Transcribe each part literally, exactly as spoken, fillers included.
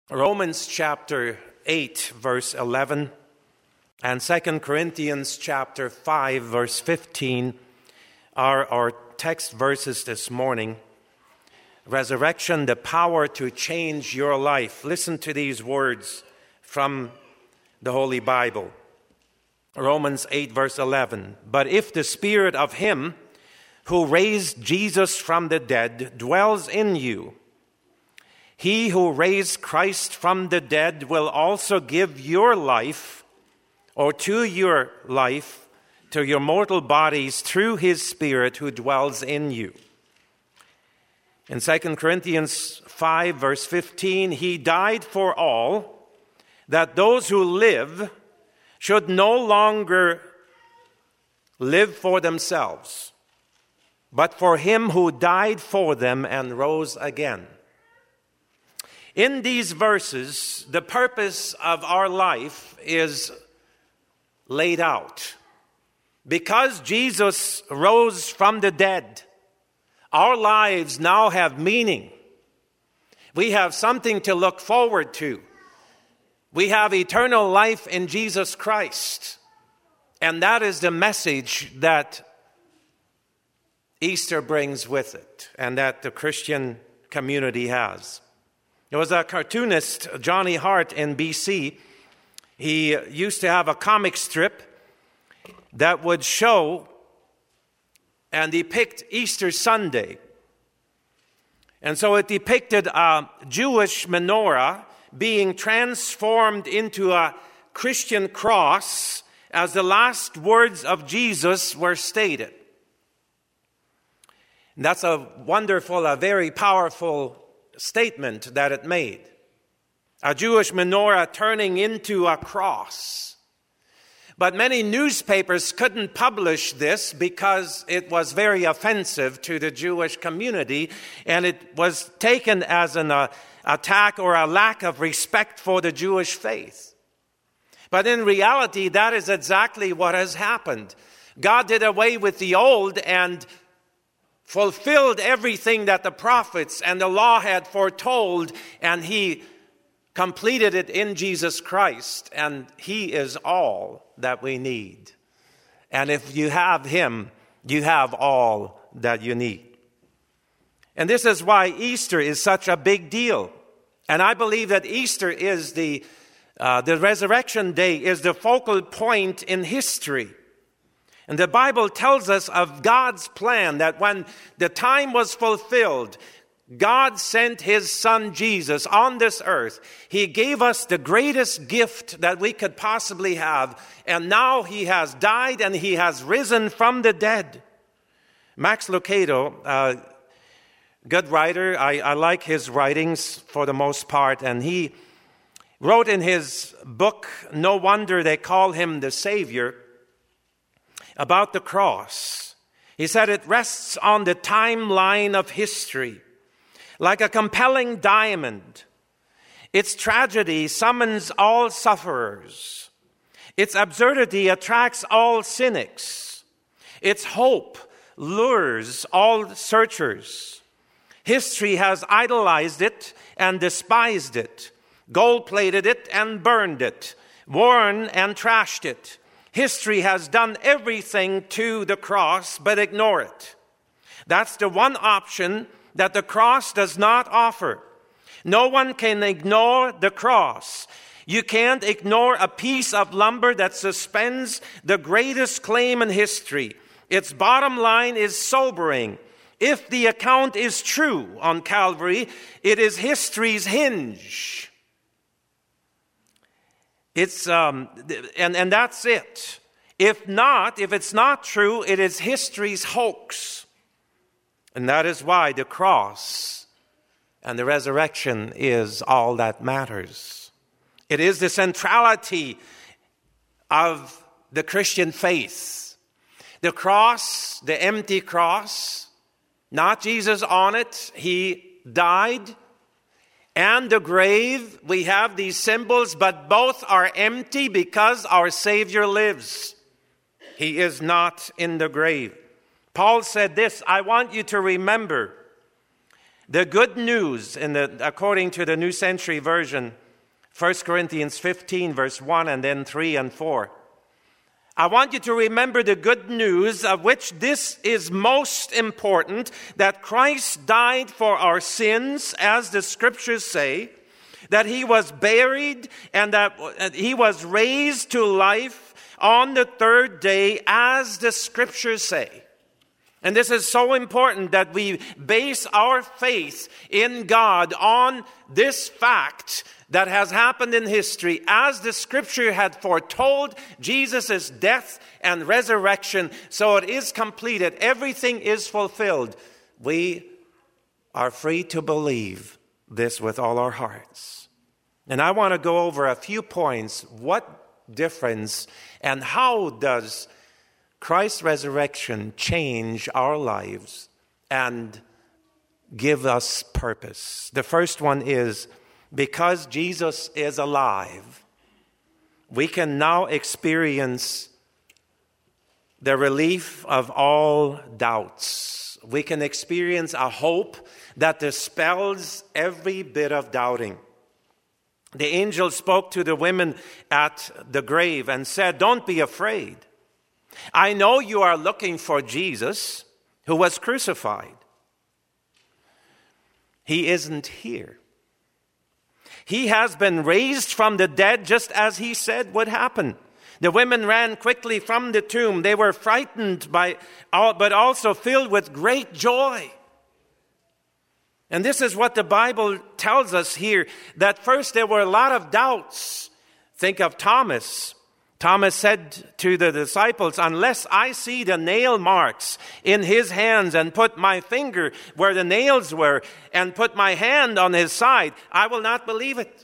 Romans chapter eight, verse eleven, and Second Corinthians chapter five, verse fifteen are our text verses this morning. Resurrection, the power to change your life. Listen to these words from the Holy Bible. Romans eight, verse eleven. But if the spirit of him who raised Jesus from the dead dwells in you, he who raised Christ from the dead will also give your life, or to your life, to your mortal bodies through his Spirit who dwells in you. In Second Corinthians five, verse fifteen, he died for all, that those who live should no longer live for themselves, but for him who died for them and rose again. In these verses, the purpose of our life is laid out. Because Jesus rose from the dead, our lives now have meaning. We have something to look forward to. We have eternal life in Jesus Christ. And that is the message that Easter brings with it, and that the Christian community has. There was a cartoonist, Johnny Hart, in B C. He used to have a comic strip that would show and depict Easter Sunday. And so it depicted a Jewish menorah being transformed into a Christian cross as the last words of Jesus were stated. And that's a wonderful, a very powerful statement that it made. A Jewish menorah turning into a cross. But many newspapers couldn't publish this because it was very offensive to the Jewish community, and it was taken as an uh, attack or a lack of respect for the Jewish faith. But in reality, that is exactly what has happened. God did away with the old and fulfilled everything that the prophets and the law had foretold, and he completed it in Jesus Christ, and he is all that we need. And if you have him, you have all that you need. And this is why Easter is such a big deal. And I believe that Easter is the, uh, the resurrection day is the focal point in history. And the Bible tells us of God's plan that when the time was fulfilled, God sent his son Jesus on this earth. He gave us the greatest gift that we could possibly have. And now he has died and he has risen from the dead. Max Lucado, a good writer, I, I like his writings for the most part. And he wrote in his book, No Wonder They Call Him the Savior, about the cross. He said it rests on the timeline of history, like a compelling diamond. Its tragedy summons all sufferers. Its absurdity attracts all cynics. Its hope lures all searchers. History has idolized it and despised it, gold-plated it and burned it, worn and trashed it. History has done everything to the cross but ignore it. That's the one option that the cross does not offer. No one can ignore the cross. You can't ignore a piece of lumber that suspends the greatest claim in history. Its bottom line is sobering. If the account is true on Calvary, it is history's hinge. It's um, and, and that's it. If not, if it's not true, it is history's hoax. And that is why the cross and the resurrection is all that matters. It is the centrality of the Christian faith. The cross, the empty cross, not Jesus on it, he died. And the grave, we have these symbols, but both are empty because our Savior lives. He is not in the grave. Paul said this, I want you to remember The good news, in the, according to the New Century Version, First Corinthians fifteen, verse one, and then three and four. I want you to remember the good news, of which this is most important, that Christ died for our sins, as the Scriptures say, that he was buried, and that he was raised to life on the third day, as the Scriptures say. And this is so important that we base our faith in God on this fact that has happened in history. As the Scripture had foretold Jesus' death and resurrection, so it is completed. Everything is fulfilled. We are free to believe this with all our hearts. And I want to go over a few points. What difference and how does Christ's resurrection change our lives and give us purpose? The first one is, because Jesus is alive, we can now experience the relief of all doubts. We can experience a hope that dispels every bit of doubting. The angel spoke to the women at the grave and said, "Don't be afraid. I know you are looking for Jesus who was crucified. He isn't here. He has been raised from the dead, just as he said would happen." The women ran quickly from the tomb. They were frightened by, but also filled with great joy. And this is what the Bible tells us here, that first there were a lot of doubts. Think of Thomas. Thomas said to the disciples, "Unless I see the nail marks in his hands and put my finger where the nails were and put my hand on his side, I will not believe it."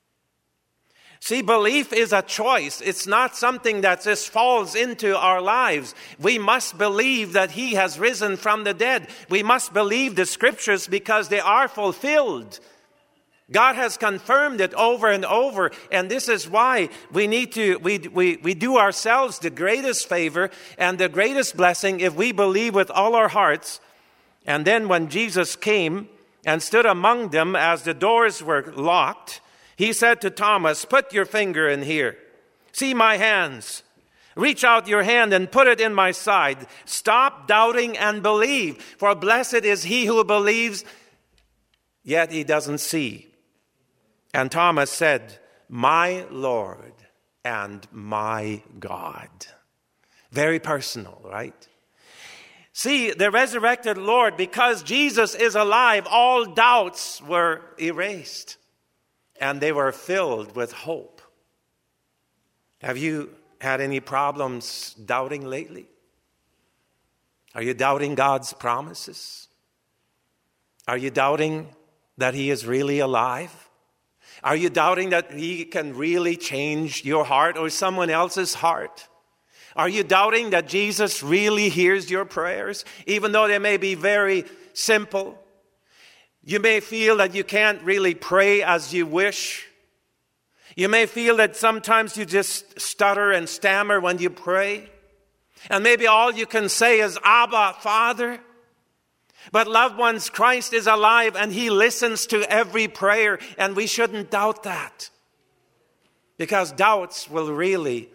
See, belief is a choice. It's not something that just falls into our lives. We must believe that he has risen from the dead. We must believe the Scriptures because they are fulfilled. God has confirmed it over and over, and this is why we need to, we, we, we do ourselves the greatest favor and the greatest blessing if we believe with all our hearts. And then when Jesus came and stood among them as the doors were locked, he said to Thomas, "Put your finger in here. See my hands. Reach out your hand and put it in my side. Stop doubting and believe, for blessed is he who believes, yet he doesn't see." And Thomas said, "My Lord and my God." Very personal, right? See, the resurrected Lord, because Jesus is alive, all doubts were erased. And they were filled with hope. Have you had any problems doubting lately? Are you doubting God's promises? Are you doubting that he is really alive? Are you doubting that he can really change your heart or someone else's heart? Are you doubting that Jesus really hears your prayers, even though they may be very simple? You may feel that you can't really pray as you wish. You may feel that sometimes you just stutter and stammer when you pray. And maybe all you can say is, "Abba, Father." But loved ones, Christ is alive and he listens to every prayer, and we shouldn't doubt that. Because doubts will really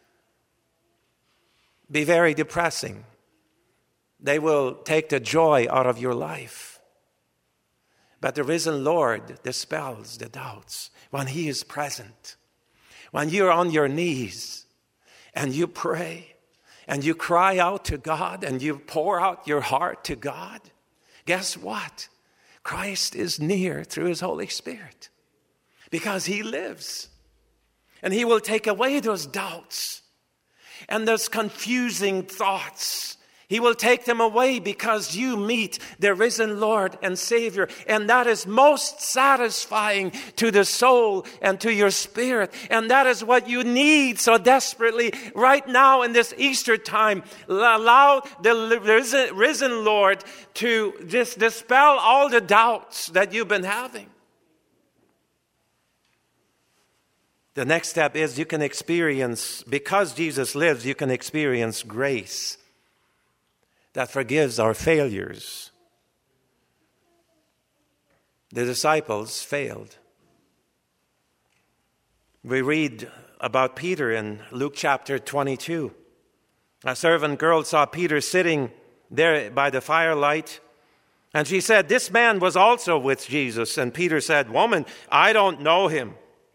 be very depressing. They will take the joy out of your life. But the risen Lord dispels the doubts when he is present. When you're on your knees and you pray and you cry out to God and you pour out your heart to God, guess what? Christ is near through his Holy Spirit because he lives. And he will take away those doubts and those confusing thoughts. He will take them away because you meet the risen Lord and Savior. And that is most satisfying to the soul and to your spirit. And that is what you need so desperately right now in this Easter time. Allow the risen, risen Lord to just dispel all the doubts that you've been having. The next step is you can experience, because Jesus lives, you can experience grace that forgives our failures. the disciples failed. We read about Peter in Luke chapter twenty-two. A servant girl saw Peter sitting there by the firelight, and she said, "This man was also with Jesus." And Peter said, "Woman, I don't know him."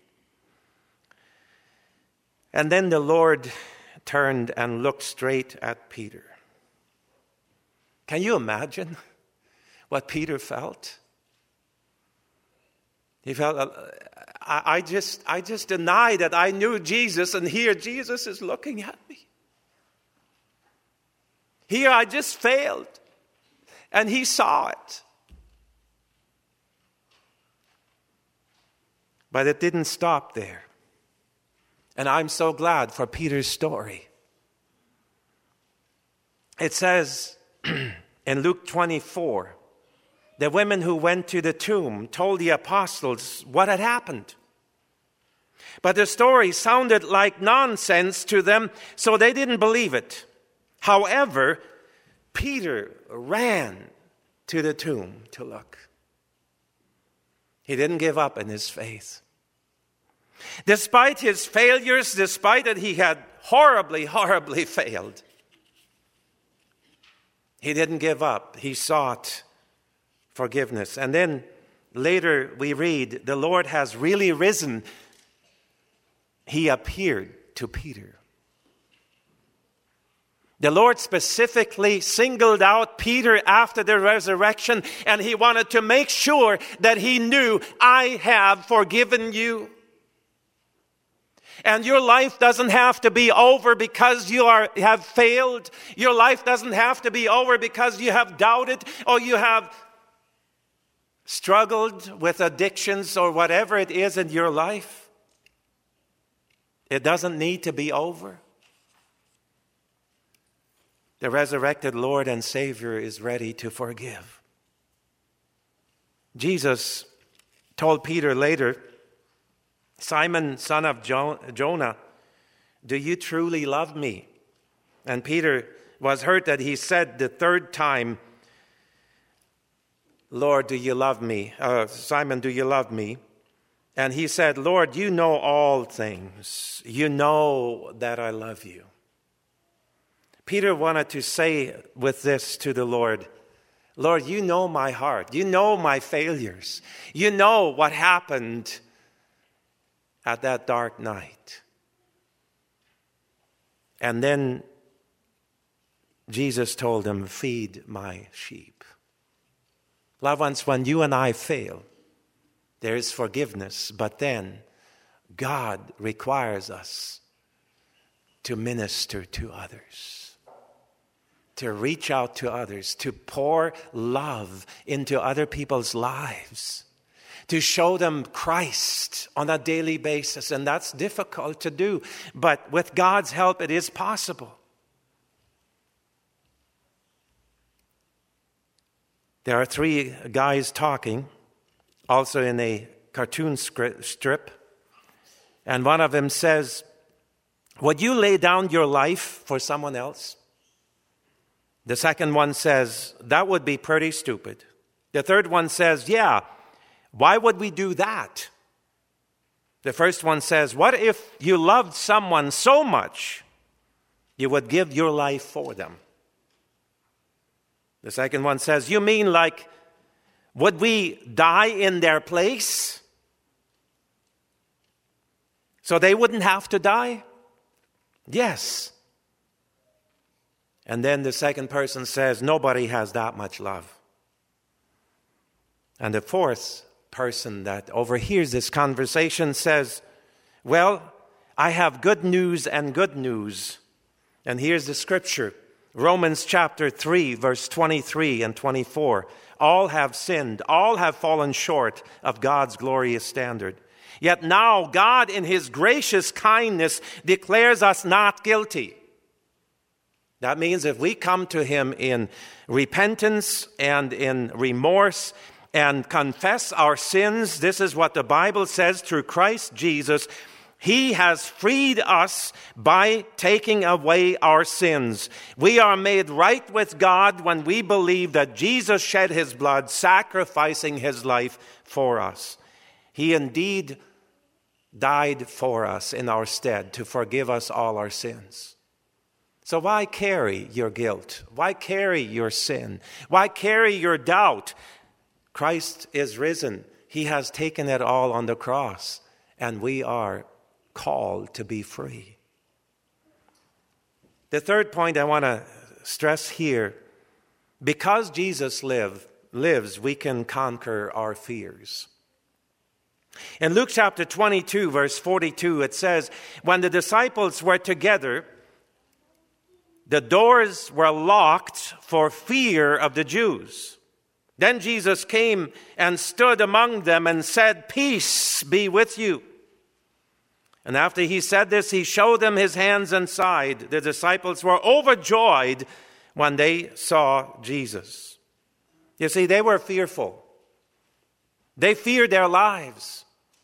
And then the Lord turned and looked straight at Peter. Can you imagine what Peter felt? He felt, uh, I, I just I just denied that I knew Jesus, and here Jesus is looking at me. Here I just failed, and he saw it. But it didn't stop there. And I'm so glad for Peter's story. It says in Luke twenty-four, the women who went to the tomb told the apostles what had happened. But the story sounded like nonsense to them, so they didn't believe it. However, Peter ran to the tomb to look. He didn't give up in his faith. Despite his failures, despite that he had horribly, horribly failed, he didn't give up. He sought forgiveness. And then later we read, the Lord has really risen. He appeared to Peter. The Lord specifically singled out Peter after the resurrection, and he wanted to make sure that he knew, I have forgiven you. And your life doesn't have to be over because you are have failed. Your life doesn't have to be over because you have doubted or you have struggled with addictions or whatever it is in your life. It doesn't need to be over. The resurrected Lord and Savior is ready to forgive. Jesus told Peter later, Simon, son of jo- Jonah, do you truly love me? And Peter was hurt that he said the third time, Lord, do you love me? Uh, Simon, do you love me? And he said, Lord, you know all things. You know that I love you. Peter wanted to say with this to the Lord, Lord, you know my heart. You know my failures. You know what happened at that dark night. And then Jesus told him, feed my sheep. Loved ones, when you and I fail, there is forgiveness, but then God requires us to minister to others, to reach out to others, to pour love into other people's lives, to show them Christ on a daily basis. And that's difficult to do, but with God's help, it is possible. There are three guys talking, also in a cartoon strip. And one of them says, would you lay down your life for someone else? The second one says, that would be pretty stupid. The third one says, yeah, why would we do that? The first one says, what if you loved someone so much you would give your life for them? The second one says, you mean like, would we die in their place so they wouldn't have to die? Yes. And then the second person says, nobody has that much love. And the fourth person that overhears this conversation says, well, I have good news and good news. And here's the scripture. Romans chapter three, verse twenty-three and twenty-four. All have sinned. All have fallen short of God's glorious standard. Yet now God in his gracious kindness declares us not guilty. That means if we come to him in repentance and in remorse and confess our sins, this is what the Bible says, through Christ Jesus, He has freed us by taking away our sins. We are made right with God when we believe that Jesus shed his blood, sacrificing his life for us. He indeed died for us in our stead to forgive us all our sins. So why carry your guilt? Why carry your sin? Why carry your doubt? Christ is risen. He has taken it all on the cross, and we are called to be free. The third point I want to stress here, because Jesus live, lives, we can conquer our fears. In Luke chapter twenty-two, verse forty-two, it says, when the disciples were together, the doors were locked for fear of the Jews. Then Jesus came and stood among them and said, "Peace be with you." And after he said this, he showed them his hands and side. The disciples were overjoyed when they saw Jesus. You see, they were fearful. They feared their lives.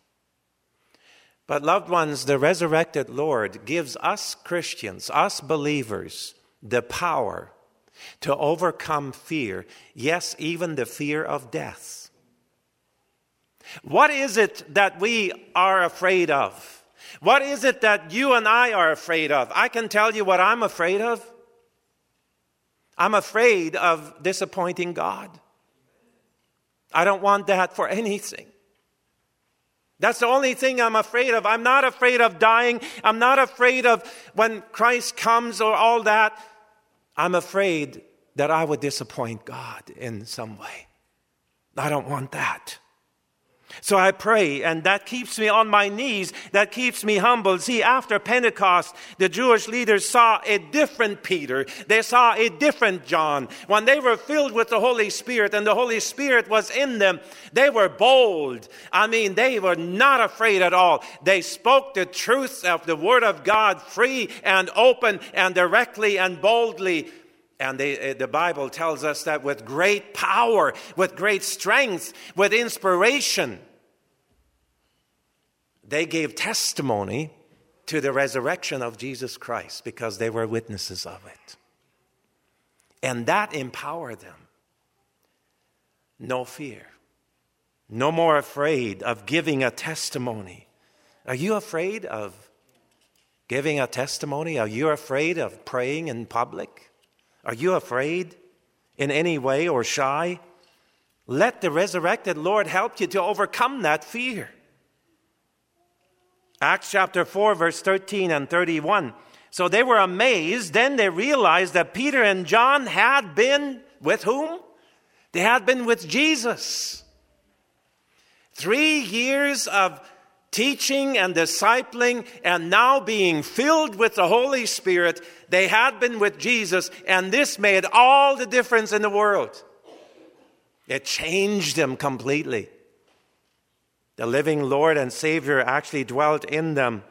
But loved ones, the resurrected Lord gives us Christians, us believers, the power to overcome fear. Yes, even the fear of death. What is it that we are afraid of? What is it that you and I are afraid of? I can tell you what I'm afraid of. I'm afraid of disappointing God. I don't want that for anything. That's the only thing I'm afraid of. I'm not afraid of dying. I'm not afraid of when Christ comes or all that. I'm afraid that I would disappoint God in some way. I don't want that. So I pray, and that keeps me on my knees. That keeps me humble. See, after Pentecost, the Jewish leaders saw a different Peter. They saw a different John. When they were filled with the Holy Spirit and the Holy Spirit was in them, they were bold. I mean, they were not afraid at all. They spoke the truth of the Word of God free and open and directly and boldly. And they, the Bible tells us that with great power, with great strength, with inspiration, they gave testimony to the resurrection of Jesus Christ because they were witnesses of it. And that empowered them. No fear. No more afraid of giving a testimony. Are you afraid of giving a testimony? Are you afraid of praying in public? Are you afraid in any way or shy? Let the resurrected Lord help you to overcome that fear. Acts chapter four, verse thirteen and thirty-one. So they were amazed. Then they realized that Peter and John had been with whom? They had been with Jesus. Three years of teaching and discipling, and now being filled with the Holy Spirit. They had been with Jesus, and this made all the difference in the world. It changed them completely. The living Lord and Savior actually dwelt in them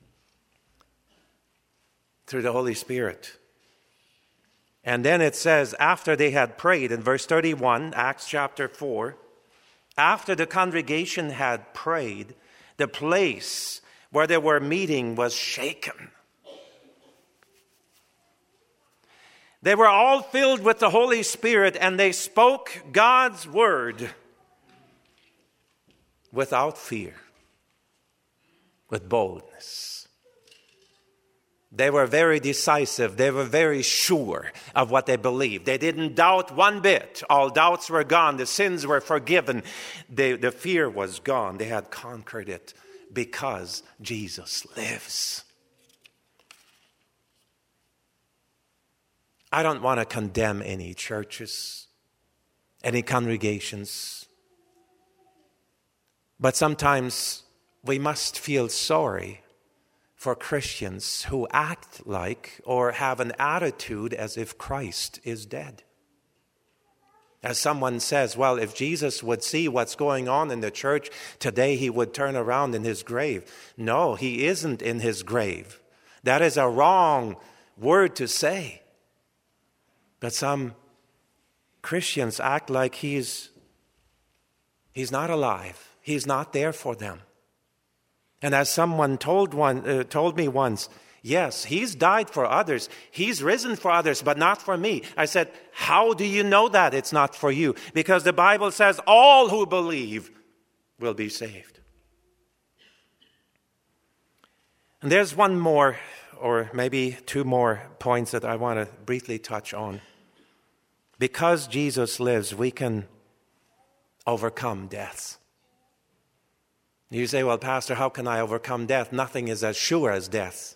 through the Holy Spirit. And then it says, after they had prayed, in verse thirty-one, Acts chapter four, after the congregation had prayed, the place where they were meeting was shaken. They were all filled with the Holy Spirit, and they spoke God's word without fear, with boldness. They were very decisive. They were very sure of what they believed. They didn't doubt one bit. All doubts were gone. The sins were forgiven. The, the fear was gone. They had conquered it because Jesus lives. I don't want to condemn any churches, any congregations. But sometimes we must feel sorry for Christians who act like or have an attitude as if Christ is dead. As someone says, well, if Jesus would see what's going on in the church today, he would turn around in his grave. No, he isn't in his grave. That is a wrong word to say. But some Christians act like he's, he's not alive. He's not there for them. And as someone told one uh, told me once, yes, he's died for others. He's risen for others, but not for me. I said, how do you know that it's not for you? Because the Bible says all who believe will be saved. And there's one more, or maybe two more points that I want to briefly touch on. Because Jesus lives, we can overcome death. You say, well, Pastor, how can I overcome death? Nothing is as sure as death.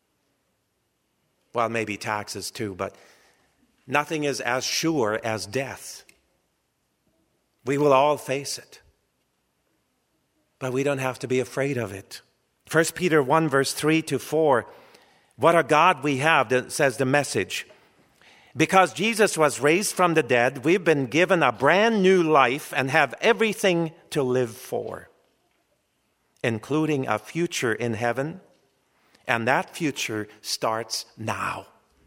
Well, maybe taxes too, but nothing is as sure as death. We will all face it. But we don't have to be afraid of it. First Peter one, verse three to four. What a God we have, that says the Message. Because Jesus was raised from the dead, we've been given a brand new life and have everything to live for, including a future in heaven. And that future starts now.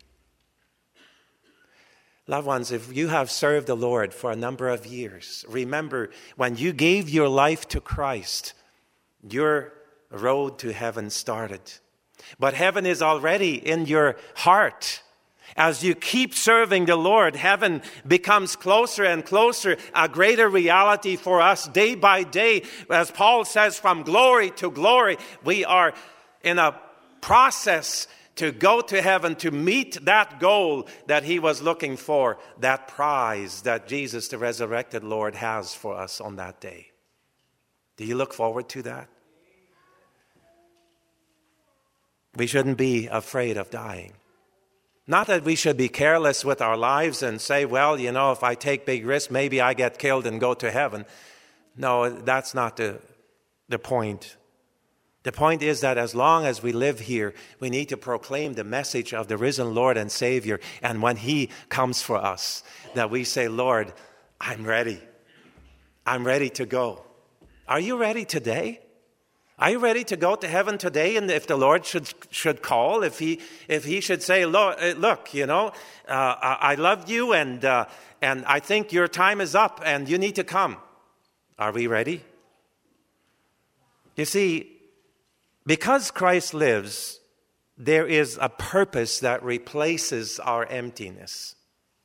Loved ones, if you have served the Lord for a number of years, remember when you gave your life to Christ, your road to heaven started. But heaven is already in your heart. As you keep serving the Lord, heaven becomes closer and closer, a greater reality for us day by day. As Paul says, from glory to glory, we are in a process to go to heaven, to meet that goal that he was looking for, that prize that Jesus, the resurrected Lord, has for us on that day. Do you look forward to that? We shouldn't be afraid of dying. Not that we should be careless with our lives and say, well, you know, if I take big risks, maybe I get killed and go to heaven. No, that's not the, the point. The point is that as long as we live here, we need to proclaim the message of the risen Lord and Savior. And when he comes for us, that we say, Lord, I'm ready. I'm ready to go. Are you ready today? Are you ready to go to heaven today? And if the Lord should should call, if he if he should say, look, look you know, uh, I love you and uh, and I think your time is up and you need to come. Are we ready? You see, because Christ lives, there is a purpose that replaces our emptiness.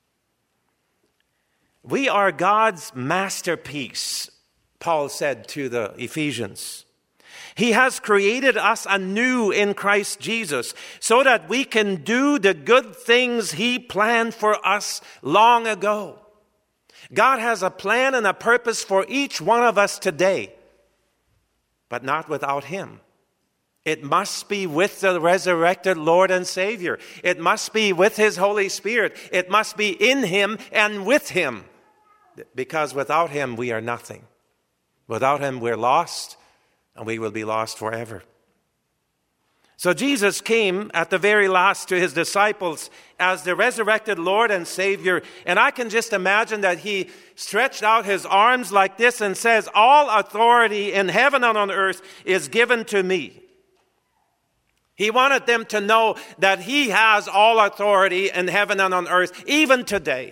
We are God's masterpiece, Paul said to the Ephesians. He has created us anew in Christ Jesus so that we can do the good things he planned for us long ago. God has a plan and a purpose for each one of us today, but not without him. It must be with the resurrected Lord and Savior. It must be with his Holy Spirit. It must be in him and with him, because without him we are nothing. Without him we're lost. And we will be lost forever. So Jesus came at the very last to his disciples as the resurrected Lord and Savior. And I can just imagine that he stretched out his arms like this and says, all authority in heaven and on earth is given to me. He wanted them to know that he has all authority in heaven and on earth, even today.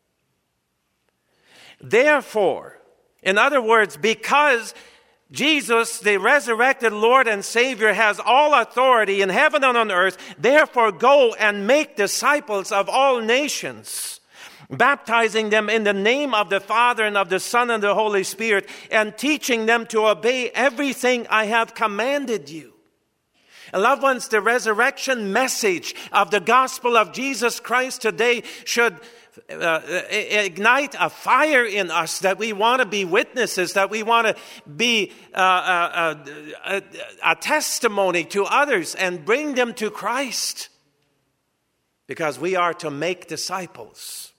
Therefore, in other words, because Jesus, the resurrected Lord and Savior, has all authority in heaven and on earth. Therefore, go and make disciples of all nations, baptizing them in the name of the Father and of the Son and the Holy Spirit, and teaching them to obey everything I have commanded you. And loved ones, the resurrection message of the gospel of Jesus Christ today should Uh, ignite a fire in us that we want to be witnesses, that we want to be uh, uh, uh, a testimony to others and bring them to Christ, because we are to make disciples.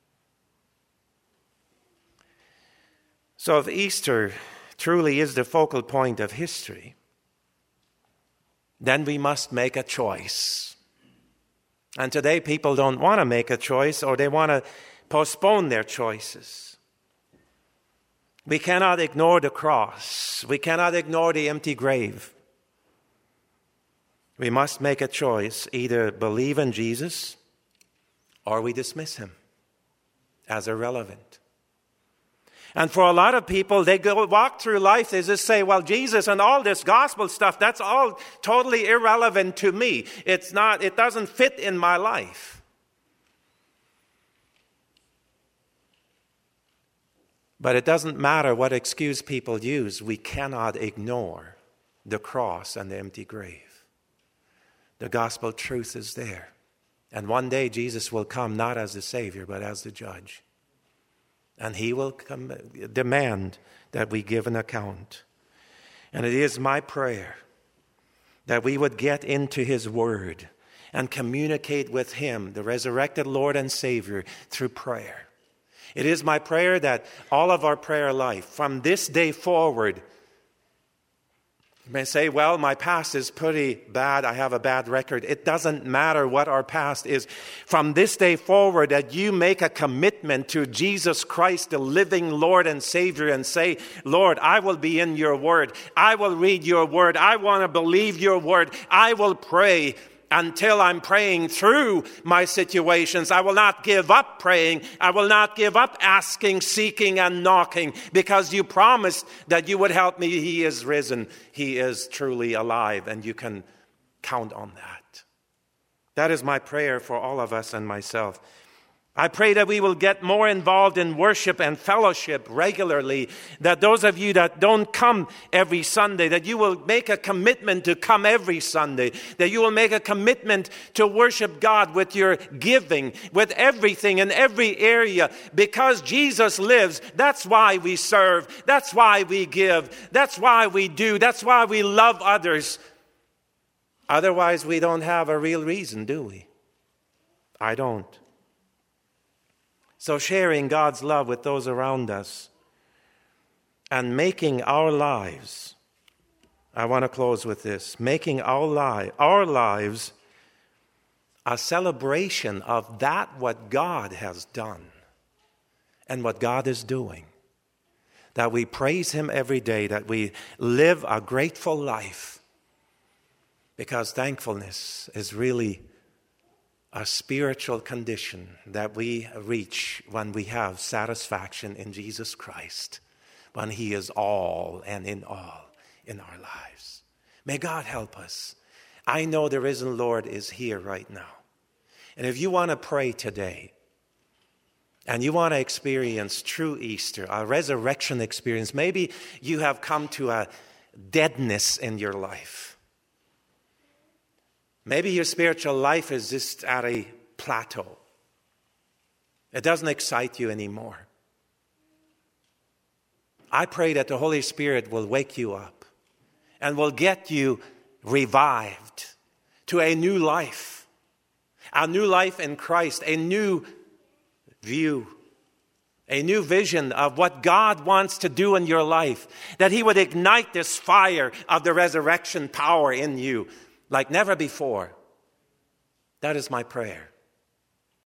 So if Easter truly is the focal point of history, then we must make a choice. And today people don't want to make a choice, or they want to postpone their choices. We cannot ignore the cross. We cannot ignore the empty grave. We must make a choice, either believe in Jesus or we dismiss him as irrelevant. And for a lot of people, they go walk through life, they just say, well, Jesus and all this gospel stuff, that's all totally irrelevant to me. It's not, it doesn't fit in my life. But it doesn't matter what excuse people use. We cannot ignore the cross and the empty grave. The gospel truth is there. And one day Jesus will come not as the Savior, but as the judge. And he will come, demand that we give an account. And it is my prayer that we would get into his word and communicate with him, the resurrected Lord and Savior, through prayer. It is my prayer that all of our prayer life, from this day forward, you may say, well, my past is pretty bad. I have a bad record. It doesn't matter what our past is. From this day forward, that you make a commitment to Jesus Christ, the living Lord and Savior, and say, Lord, I will be in your word. I will read your word. I want to believe your word. I will pray until I'm praying through my situations. I will not give up praying. I will not give up asking, seeking, and knocking, because you promised that you would help me. He is risen. He is truly alive, and you can count on that. That is my prayer for all of us and myself. I pray that we will get more involved in worship and fellowship regularly, that those of you that don't come every Sunday, that you will make a commitment to come every Sunday, that you will make a commitment to worship God with your giving, with everything in every area, because Jesus lives. That's why we serve. That's why we give. That's why we do. That's why we love others. Otherwise, we don't have a real reason, do we? I don't. So sharing God's love with those around us and making our lives, I want to close with this, making our, li- our lives a celebration of that what God has done and what God is doing. That we praise him every day, that we live a grateful life, because thankfulness is really a spiritual condition that we reach when we have satisfaction in Jesus Christ, when he is all and in all in our lives. May God help us. I know the risen Lord is here right now. And if you want to pray today, and you want to experience true Easter, a resurrection experience, maybe you have come to a deadness in your life. Maybe your spiritual life is just at a plateau. It doesn't excite you anymore. I pray that the Holy Spirit will wake you up and will get you revived to a new life. A new life in Christ, a new view, a new vision of what God wants to do in your life. That he would ignite this fire of the resurrection power in you like never before. That is my prayer.